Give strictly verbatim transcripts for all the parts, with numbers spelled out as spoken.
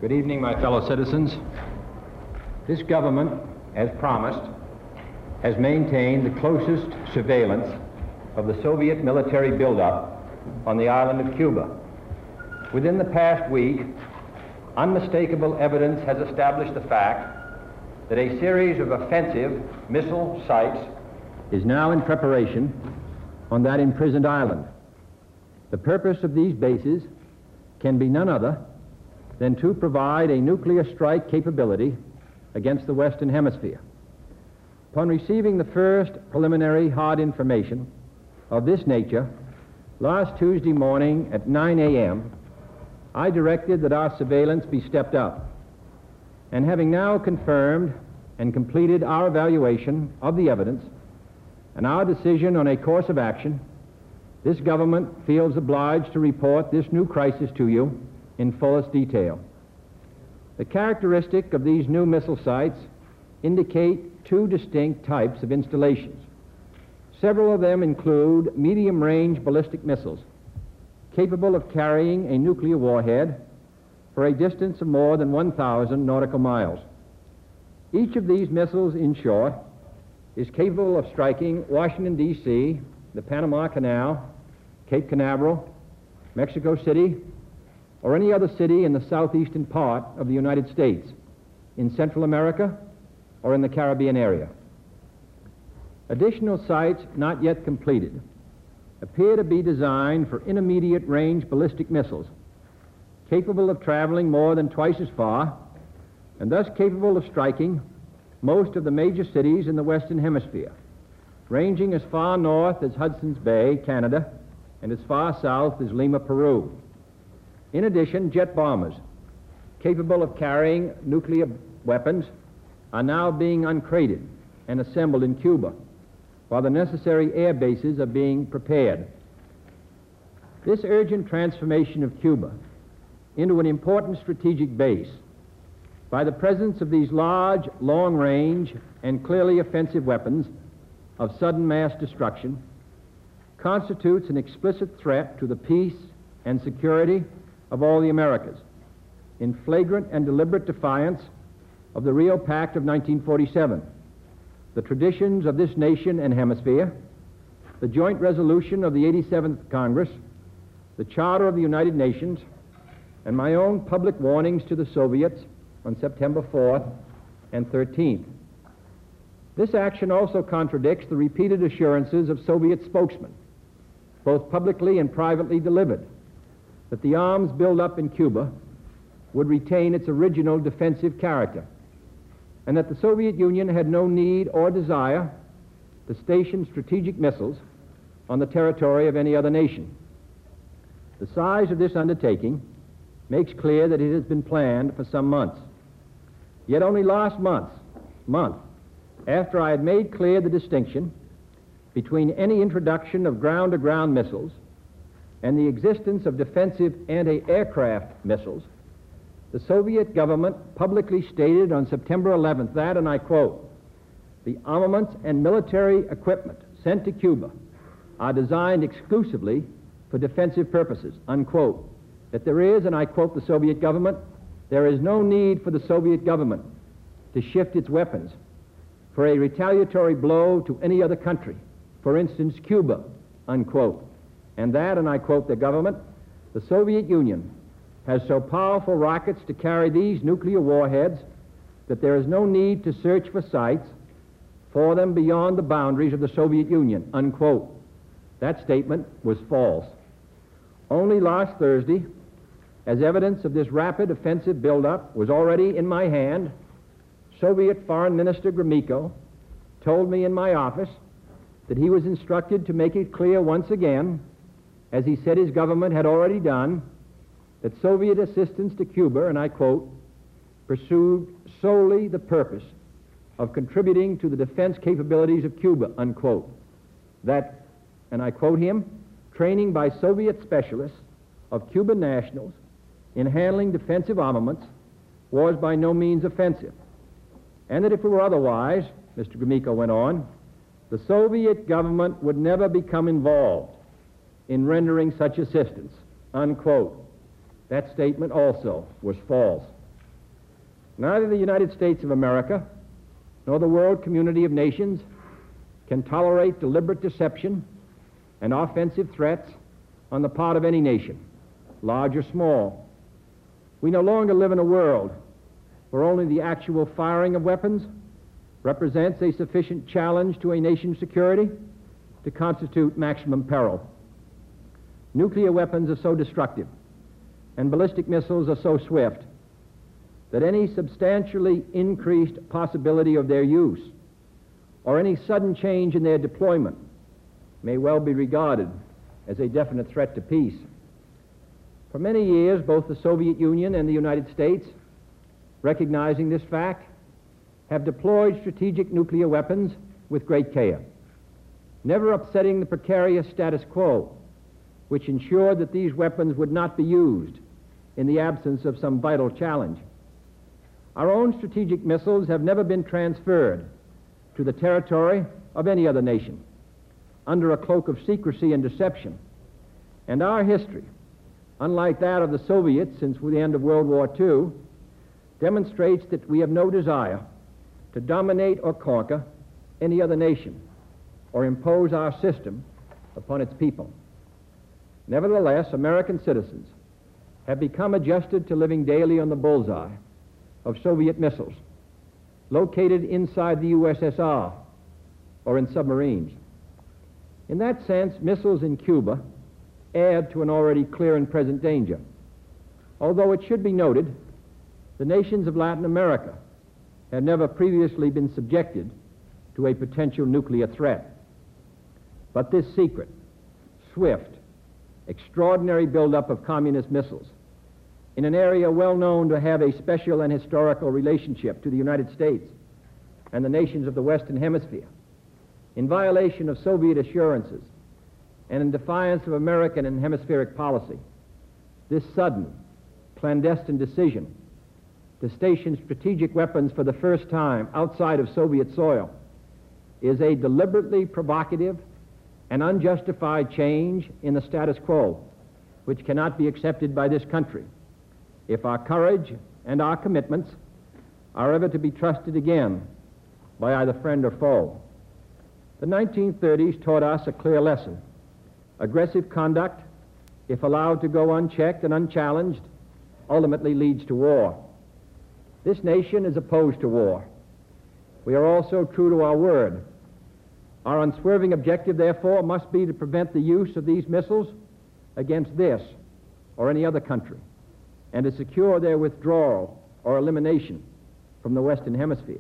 Good evening, my fellow citizens. This government, as promised, has maintained the closest surveillance of the Soviet military buildup on the island of Cuba. Within the past week, unmistakable evidence has established the fact that a series of offensive missile sites is now in preparation on that imprisoned island. The purpose of these bases can be none other than to provide a nuclear strike capability against the Western Hemisphere. Upon receiving the first preliminary hard information of this nature last Tuesday morning at nine a m, I directed that our surveillance be stepped up. And having now confirmed and completed our evaluation of the evidence and our decision on a course of action, this government feels obliged to report this new crisis to you in fullest detail. The characteristic of these new missile sites indicate two distinct types of installations. Several of them include medium-range ballistic missiles capable of carrying a nuclear warhead for a distance of more than one thousand nautical miles. Each of these missiles, in short, is capable of striking Washington, D C, the Panama Canal, Cape Canaveral, Mexico City, or any other city in the southeastern part of the United States, in Central America, or in the Caribbean area. Additional sites not yet completed appear to be designed for intermediate range ballistic missiles capable of traveling more than twice as far and thus capable of striking most of the major cities in the Western Hemisphere, ranging as far north as Hudson's Bay, Canada, and as far south as Lima, Peru. In addition, jet bombers capable of carrying nuclear weapons are now being uncrated and assembled in Cuba, while the necessary air bases are being prepared. This urgent transformation of Cuba into an important strategic base by the presence of these large, long-range, and clearly offensive weapons of sudden mass destruction constitutes an explicit threat to the peace and security of all the Americas, in flagrant and deliberate defiance of the Rio Pact of nineteen forty-seven, the traditions of this nation and hemisphere, the joint resolution of the eighty-seventh Congress, the Charter of the United Nations, and my own public warnings to the Soviets on September fourth and thirteenth. This action also contradicts the repeated assurances of Soviet spokesmen, both publicly and privately delivered, that the arms buildup in Cuba would retain its original defensive character, and that the Soviet Union had no need or desire to station strategic missiles on the territory of any other nation. The size of this undertaking makes clear that it has been planned for some months. Yet only last month, month, after I had made clear the distinction between any introduction of ground-to-ground missiles and the existence of defensive anti-aircraft missiles, the Soviet government publicly stated on September eleventh that, and I quote, "The armaments and military equipment sent to Cuba are designed exclusively for defensive purposes," unquote. That there is, and I quote the Soviet government, "there is no need for the Soviet government to shift its weapons for a retaliatory blow to any other country, for instance, Cuba," unquote. And that, and I quote the government, "the Soviet Union has so powerful rockets to carry these nuclear warheads that there is no need to search for sites for them beyond the boundaries of the Soviet Union," unquote. That statement was false. Only last Thursday, as evidence of this rapid offensive buildup was already in my hand, Soviet Foreign Minister Gromyko told me in my office that he was instructed to make it clear once again, as he said his government had already done, that Soviet assistance to Cuba, and I quote, "pursued solely the purpose of contributing to the defense capabilities of Cuba," unquote. That, and I quote him, "training by Soviet specialists of Cuban nationals in handling defensive armaments was by no means offensive. And that if it were otherwise," Mister Gromyko went on, "the Soviet government would never become involved in rendering such assistance," unquote. That statement also was false. Neither the United States of America nor the world community of nations can tolerate deliberate deception and offensive threats on the part of any nation, large or small. We no longer live in a world where only the actual firing of weapons represents a sufficient challenge to a nation's security to constitute maximum peril. Nuclear weapons are so destructive and ballistic missiles are so swift that any substantially increased possibility of their use or any sudden change in their deployment may well be regarded as a definite threat to peace. For many years, both the Soviet Union and the United States, recognizing this fact, have deployed strategic nuclear weapons with great care, never upsetting the precarious status quo, which ensured that these weapons would not be used in the absence of some vital challenge. Our own strategic missiles have never been transferred to the territory of any other nation under a cloak of secrecy and deception. And our history, unlike that of the Soviets since the end of World War Two, demonstrates that we have no desire to dominate or conquer any other nation or impose our system upon its people. Nevertheless, American citizens have become adjusted to living daily on the bullseye of Soviet missiles located inside the U S S R or in submarines. In that sense, missiles in Cuba add to an already clear and present danger. Although it should be noted, the nations of Latin America had never previously been subjected to a potential nuclear threat. But this secret, swift, extraordinary buildup of communist missiles in an area well known to have a special and historical relationship to the United States and the nations of the Western Hemisphere, in violation of Soviet assurances and in defiance of American and hemispheric policy, this sudden, clandestine decision to station strategic weapons for the first time outside of Soviet soil is a deliberately provocative and unjustified change in the status quo, which cannot be accepted by this country if our courage and our commitments are ever to be trusted again by either friend or foe. The nineteen thirties taught us a clear lesson. Aggressive conduct, if allowed to go unchecked and unchallenged, ultimately leads to war. This nation is opposed to war. We are also true to our word. Our unswerving objective, therefore, must be to prevent the use of these missiles against this or any other country, and to secure their withdrawal or elimination from the Western Hemisphere.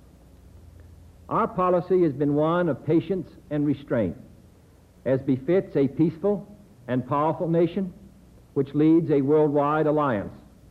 Our policy has been one of patience and restraint, as befits a peaceful and powerful nation which leads a worldwide alliance.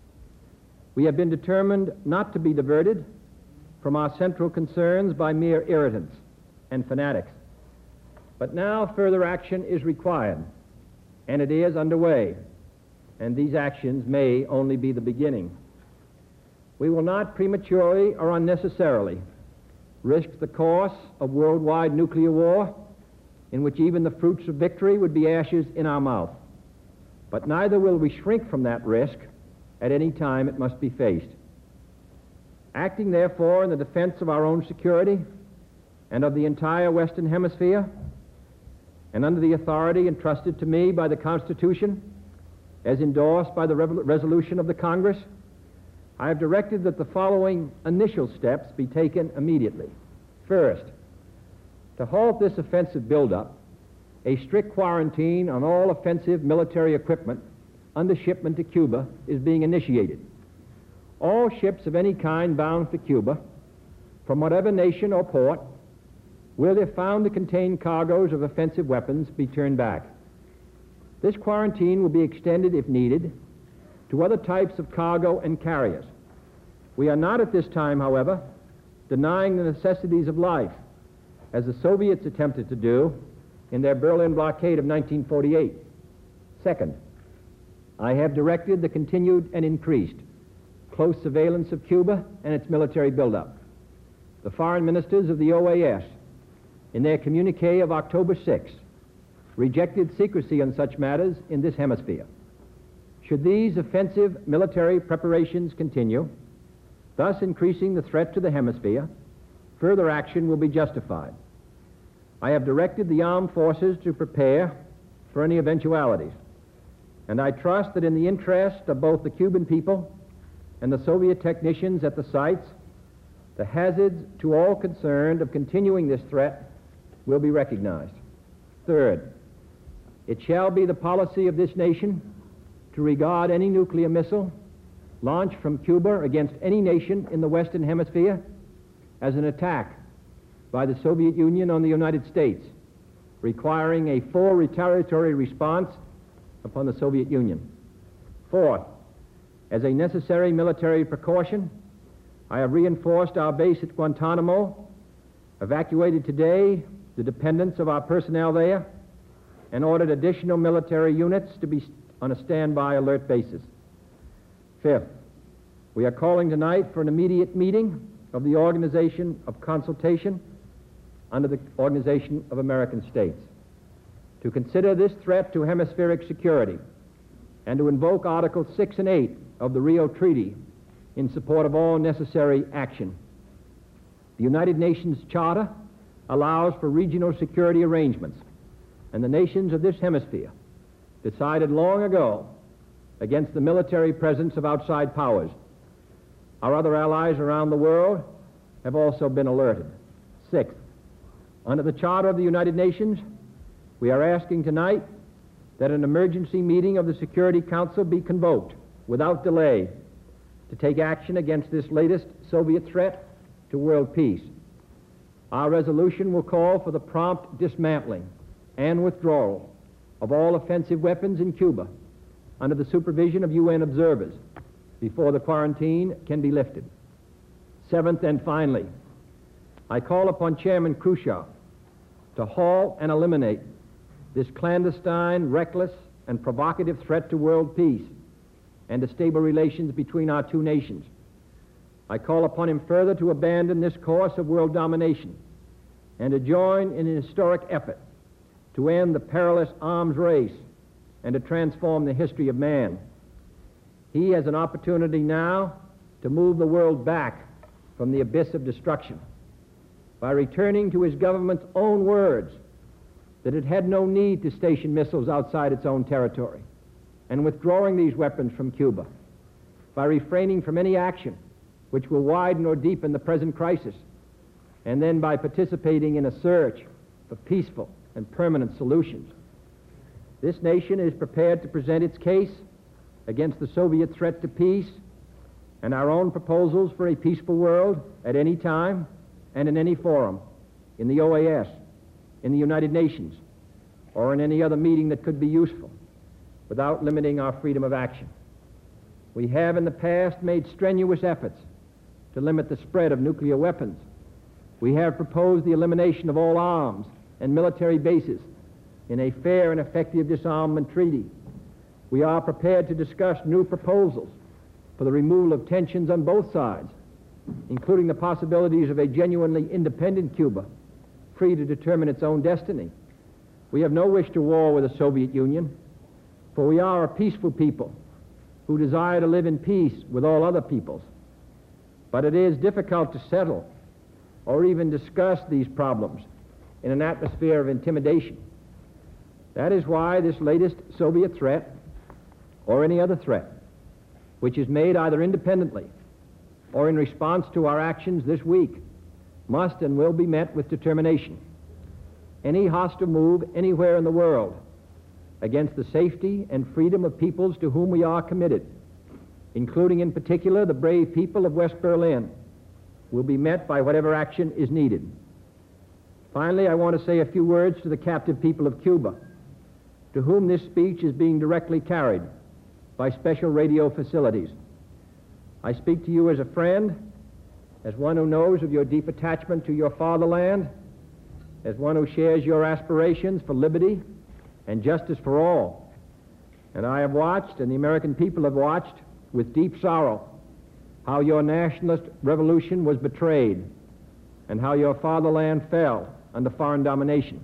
We have been determined not to be diverted from our central concerns by mere irritants and fanatics. But now further action is required, and it is underway, and these actions may only be the beginning. We will not prematurely or unnecessarily risk the course of worldwide nuclear war, in which even the fruits of victory would be ashes in our mouth. But neither will we shrink from that risk at any time it must be faced. Acting, therefore, in the defense of our own security and of the entire Western Hemisphere, and under the authority entrusted to me by the Constitution, as endorsed by the resolution of the Congress, I have directed that the following initial steps be taken immediately. First, to halt this offensive buildup, a strict quarantine on all offensive military equipment under shipment to Cuba is being initiated. All ships of any kind bound for Cuba, from whatever nation or port, will, if found to contain cargoes of offensive weapons, be turned back. This quarantine will be extended, if needed, to other types of cargo and carriers. We are not at this time, however, denying the necessities of life, as the Soviets attempted to do in their Berlin blockade of nineteen forty-eight. Second, I have directed the continued and increased close surveillance of Cuba and its military buildup. The foreign ministers of the O A S, in their communique of October sixth, rejected secrecy on such matters in this hemisphere. Should these offensive military preparations continue, thus increasing the threat to the hemisphere, further action will be justified. I have directed the armed forces to prepare for any eventualities, and I trust that in the interest of both the Cuban people and the Soviet technicians at the sites, the hazards to all concerned of continuing this threat will be recognized. Third, it shall be the policy of this nation to regard any nuclear missile launched from Cuba against any nation in the Western Hemisphere as an attack by the Soviet Union on the United States, requiring a full retaliatory response upon the Soviet Union. Fourth, as a necessary military precaution, I have reinforced our base at Guantanamo, evacuated today the dependents of our personnel there, and ordered additional military units to be on a standby alert basis. Fifth, we are calling tonight for an immediate meeting of the Organization of Consultation under the Organization of American States to consider this threat to hemispheric security and to invoke Articles six and eight of the Rio Treaty in support of all necessary action. The United Nations Charter allows for regional security arrangements, and the nations of this hemisphere decided long ago against the military presence of outside powers. Our other allies around the world have also been alerted. Sixth, under the Charter of the United Nations, we are asking tonight that an emergency meeting of the Security Council be convoked without delay to take action against this latest Soviet threat to world peace. Our resolution will call for the prompt dismantling and withdrawal of all offensive weapons in Cuba under the supervision of U N observers before the quarantine can be lifted. Seventh and finally, I call upon Chairman Khrushchev to halt and eliminate this clandestine, reckless, and provocative threat to world peace and to stable relations between our two nations. I call upon him further to abandon this course of world domination and to join in an historic effort to end the perilous arms race and to transform the history of man. He has an opportunity now to move the world back from the abyss of destruction by returning to his government's own words that it had no need to station missiles outside its own territory, and withdrawing these weapons from Cuba, by refraining from any action which will widen or deepen the present crisis, and then by participating in a search for peaceful and permanent solutions. This nation is prepared to present its case against the Soviet threat to peace and our own proposals for a peaceful world at any time and in any forum, in the O A S, in the United Nations, or in any other meeting that could be useful, without limiting our freedom of action. We have in the past made strenuous efforts to limit the spread of nuclear weapons. We have proposed the elimination of all arms and military bases in a fair and effective disarmament treaty. We are prepared to discuss new proposals for the removal of tensions on both sides, including the possibilities of a genuinely independent Cuba, free to determine its own destiny. We have no wish to war with the Soviet Union, for we are a peaceful people who desire to live in peace with all other peoples. But it is difficult to settle or even discuss these problems in an atmosphere of intimidation. That is why this latest Soviet threat, or any other threat, which is made either independently or in response to our actions this week, must and will be met with determination. Any hostile move anywhere in the world against the safety and freedom of peoples to whom we are committed, including in particular the brave people of West Berlin, will be met by whatever action is needed. Finally, I want to say a few words to the captive people of Cuba, to whom this speech is being directly carried by special radio facilities. I speak to you as a friend, as one who knows of your deep attachment to your fatherland, as one who shares your aspirations for liberty and justice for all. And I have watched, and the American people have watched, with deep sorrow, how your nationalist revolution was betrayed and how your fatherland fell under foreign domination.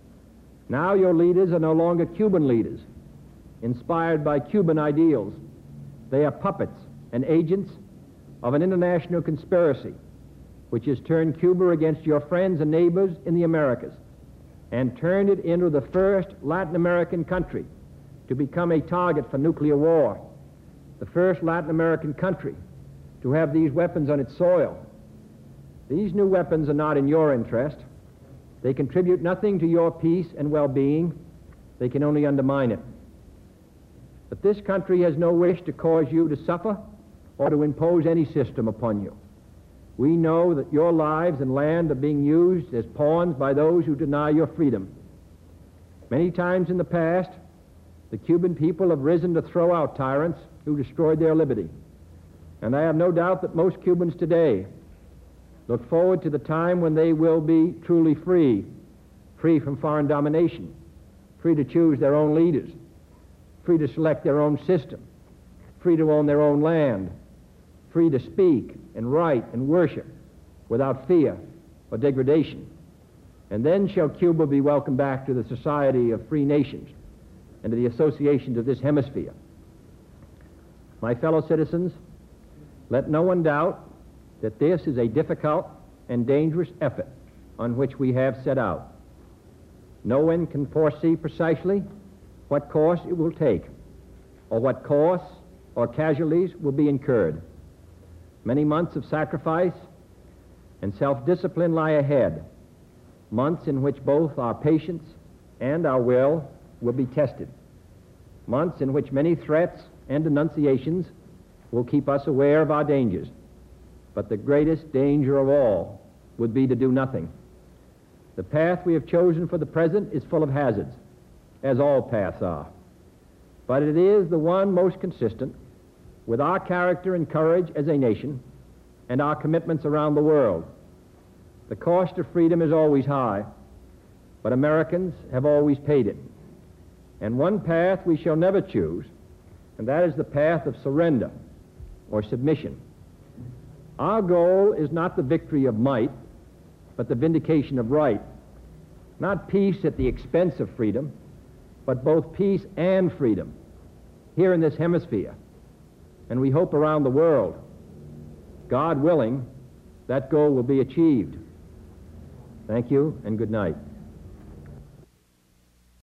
Now your leaders are no longer Cuban leaders, inspired by Cuban ideals. They are puppets and agents of an international conspiracy which has turned Cuba against your friends and neighbors in the Americas and turned it into the first Latin American country to become a target for nuclear war, the first Latin American country to have these weapons on its soil. These new weapons are not in your interest. They contribute nothing to your peace and well-being. They can only undermine it. But this country has no wish to cause you to suffer or to impose any system upon you. We know that your lives and land are being used as pawns by those who deny your freedom. Many times in the past, the Cuban people have risen to throw out tyrants who destroyed their liberty. And I have no doubt that most Cubans today look forward to the time when they will be truly free, free from foreign domination, free to choose their own leaders, free to select their own system, free to own their own land, free to speak and write and worship without fear or degradation. And then shall Cuba be welcomed back to the society of free nations and to the associations of this hemisphere. My fellow citizens, let no one doubt that this is a difficult and dangerous effort on which we have set out. No one can foresee precisely what course it will take, or what costs or casualties will be incurred. Many months of sacrifice and self-discipline lie ahead, months in which both our patience and our will will be tested, months in which many threats and denunciations will keep us aware of our dangers. But the greatest danger of all would be to do nothing. The path we have chosen for the present is full of hazards, as all paths are. But it is the one most consistent with our character and courage as a nation and our commitments around the world. The cost of freedom is always high, but Americans have always paid it. And one path we shall never choose, and that is the path of surrender or submission. Our goal is not the victory of might, but the vindication of right. Not peace at the expense of freedom, but both peace and freedom here in this hemisphere, and we hope around the world. God willing, that goal will be achieved. Thank you, and good night.